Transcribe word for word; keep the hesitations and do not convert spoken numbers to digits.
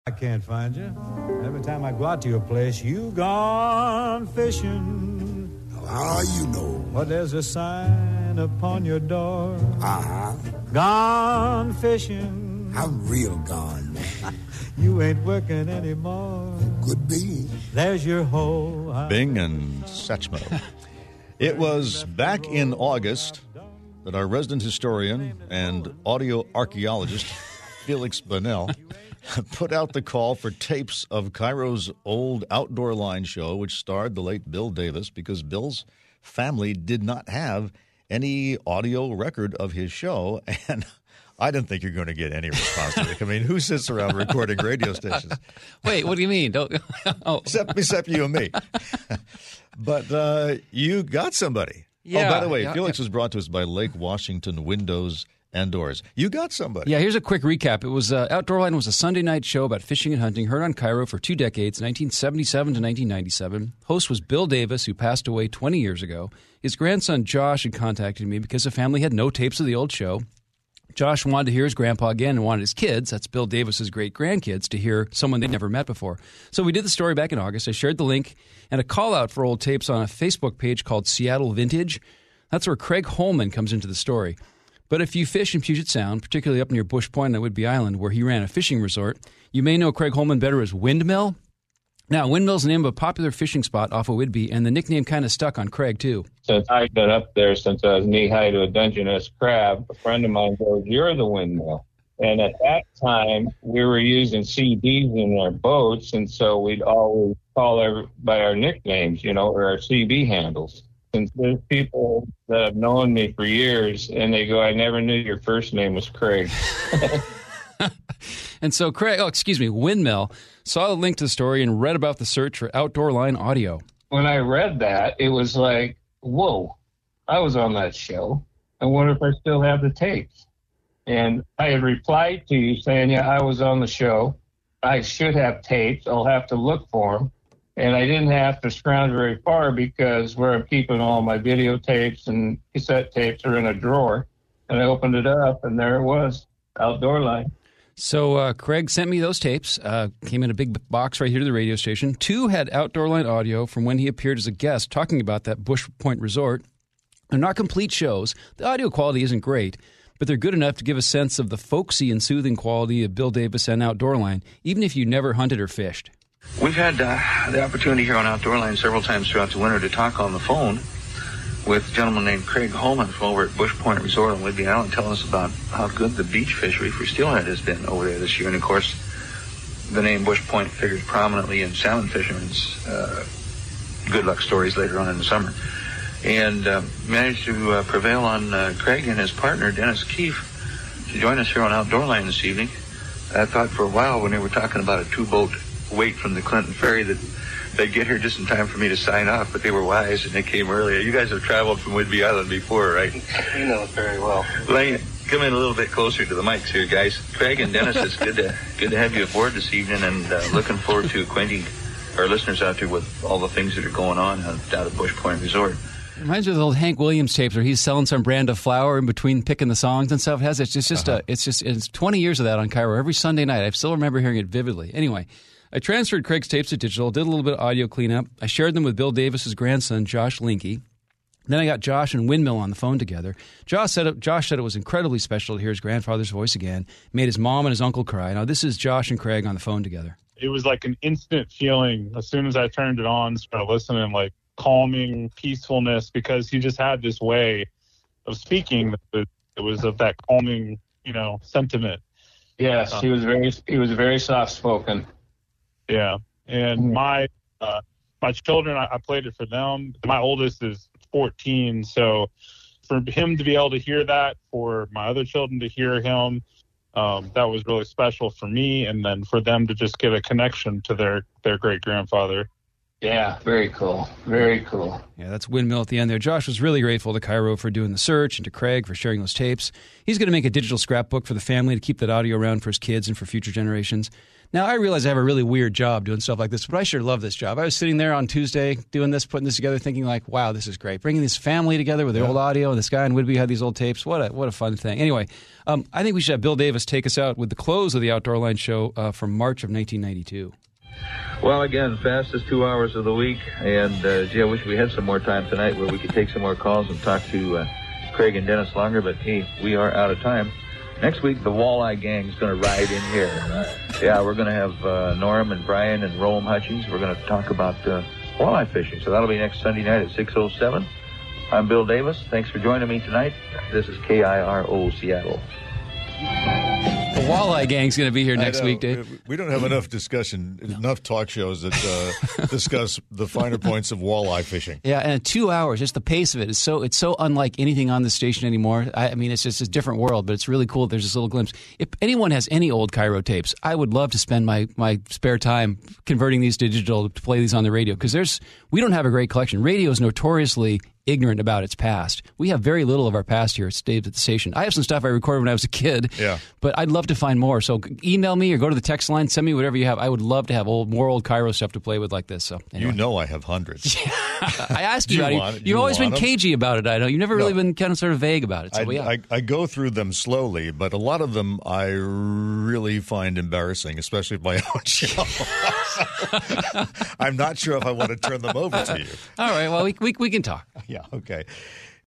I can't find you. Every time I go out to your place, you gone fishing. How you know? But there's a sign upon your door. Uh-huh. Gone fishing. I'm real gone, man. You ain't working anymore. Could be. There's your hole. Bing and Satchmo. It was back in August that our resident historian and audio archaeologist, Felix Bunnell, put out the call for tapes of Cairo's old Outdoor Line show, which starred the late Bill Davis, because Bill's family did not have any audio record of his show. And I didn't think you're going to get any response to it. I mean, who sits around recording radio stations? Wait, what do you mean? Don't, oh. except, except you and me. But uh, you got somebody. Yeah, oh, by the way, yeah, Felix yeah. was brought to us by Lake Washington Windows and Doors. You got somebody. Yeah, here's a quick recap. It was uh, Outdoor Line was a Sunday night show about fishing and hunting, heard on Cairo for two decades, nineteen seventy-seven to nineteen ninety-seven. Host was Bill Davis, who passed away twenty years ago. His grandson Josh had contacted me because the family had no tapes of the old show. Josh wanted to hear his grandpa again and wanted his kids, that's Bill Davis's great-grandkids, to hear someone they'd never met before. So we did the story back in August. I shared the link and a call-out for old tapes on a Facebook page called Seattle Vintage. That's where Craig Holman comes into the story. But if you fish in Puget Sound, particularly up near Bush Point on Whidbey Island, where he ran a fishing resort, you may know Craig Holman better as Windmill. Now, Windmill's the name of a popular fishing spot off of Whidbey, and the nickname kind of stuck on Craig, too. Since I've been up there since I was knee-high to a Dungeness crab, a friend of mine goes, "You're the Windmill." And at that time, we were using C Bs in our boats, and so we'd always call our, by our nicknames, you know, or our C B handles. And there's people that have known me for years, and they go, "I never knew your first name was Craig." And so Craig, oh, excuse me, Windmill, saw the link to the story and read about the search for Outdoor Line audio. When I read that, it was like, whoa, I was on that show. I wonder if I still have the tapes. And I had replied to you saying, yeah, I was on the show. I should have tapes. I'll have to look for them. And I didn't have to scrounge very far because where I'm keeping all my videotapes and cassette tapes are in a drawer. And I opened it up, and there it was, Outdoor Line. So uh, Craig sent me those tapes, uh, came in a big box right here to the radio station. Two had Outdoor Line audio from when he appeared as a guest talking about that Bush Point resort. They're not complete shows. The audio quality isn't great, but they're good enough to give a sense of the folksy and soothing quality of Bill Davis and Outdoor Line, even if you never hunted or fished. We've had uh, the opportunity here on Outdoor Line several times throughout the winter to talk on the phone with a gentleman named Craig Holman from over at Bush Point Resort on Whidbey Island, telling us about how good the beach fishery for steelhead has been over there this year. And, of course, the name Bush Point figures prominently in salmon fishermen's uh, good luck stories later on in the summer. And uh, managed to uh, prevail on uh, Craig and his partner, Dennis Keefe, to join us here on Outdoor Line this evening. I thought for a while when they were talking about a two-boat wait from the Clinton Ferry that they'd get here just in time for me to sign off, but they were wise and they came earlier. You guys have traveled from Whidbey Island before, right? We know it very well. Lane, come in a little bit closer to the mics here, guys. Craig and Dennis, it's good to good to have you aboard this evening, and uh, looking forward to acquainting our listeners out there with all the things that are going on out at Bush Point Resort. It reminds me of the old Hank Williams tapes where he's selling some brand of flour in between picking the songs and stuff. It has it's just, just uh-huh. a, it's just it's twenty years of that on Cairo every Sunday night. I still remember hearing it vividly. Anyway, I transferred Craig's tapes to digital, did a little bit of audio cleanup. I shared them with Bill Davis's grandson, Josh Linke. Then I got Josh and Windmill on the phone together. Josh said, it, Josh said it was incredibly special to hear his grandfather's voice again. Made his mom and his uncle cry. Now, this is Josh and Craig on the phone together. It was like an instant feeling as soon as I turned it on, started listening, like calming peacefulness, because he just had this way of speaking that it was of that calming, you know, sentiment. Yes, he was very he was very soft spoken. Yeah, and my uh, my children, I, I played it for them. My oldest is fourteen, so for him to be able to hear that, for my other children to hear him, um, that was really special for me, and then for them to just get a connection to their, their great-grandfather. Yeah, very cool. Very cool. Yeah, that's Windmill at the end there. Josh was really grateful to Cairo for doing the search and to Craig for sharing those tapes. He's going to make a digital scrapbook for the family to keep that audio around for his kids and for future generations. Now, I realize I have a really weird job doing stuff like this, but I sure love this job. I was sitting there on Tuesday doing this, putting this together, thinking like, wow, this is great. Bringing this family together with the yeah. old audio, and this guy in Whidbey had these old tapes. What a what a fun thing. Anyway, um, I think we should have Bill Davis take us out with the close of the Outdoor Line show uh, from March of nineteen ninety-two. Well, again, fastest two hours of the week, and uh, gee, I wish we had some more time tonight where we could take some more calls and talk to uh, Craig and Dennis longer, but hey, we are out of time. Next week, the Walleye Gang is going to ride in here. Uh, yeah, we're going to have uh, Norm and Brian and Rome Hutchings. We're going to talk about uh, walleye fishing, so that'll be next Sunday night at six oh seven. I'm Bill Davis. Thanks for joining me tonight. This is K I R O Seattle. The Walleye Gang's going to be here next week, Dave. We don't have enough discussion, no. enough talk shows that uh, discuss the finer points of walleye fishing. Yeah, and two hours, just the pace of it is so it's so unlike anything on the station anymore. I, I mean, it's just a different world, but it's really cool. There's this little glimpse. If anyone has any old Cairo tapes, I would love to spend my, my spare time converting these to digital to play these on the radio, because there's we don't have a great collection. Radio is notoriously ignorant about its past. We have very little of our past here at Dave's at the station. I have some stuff I recorded when I was a kid, yeah. but I'd love to find more. So email me or go to the text line, send me whatever you have. I would love to have old, more old Cairo stuff to play with like this. So anyway. You know I have hundreds. I asked you, you about want, it. You've you always been them? cagey about it. I know. You've never really no. been kind of sort of vague about it. So I, yeah. I, I go through them slowly, but a lot of them I really find embarrassing, especially my own show. I'm not sure if I want to turn them over to you. All right. Well, we, we, we can talk. Yeah, okay.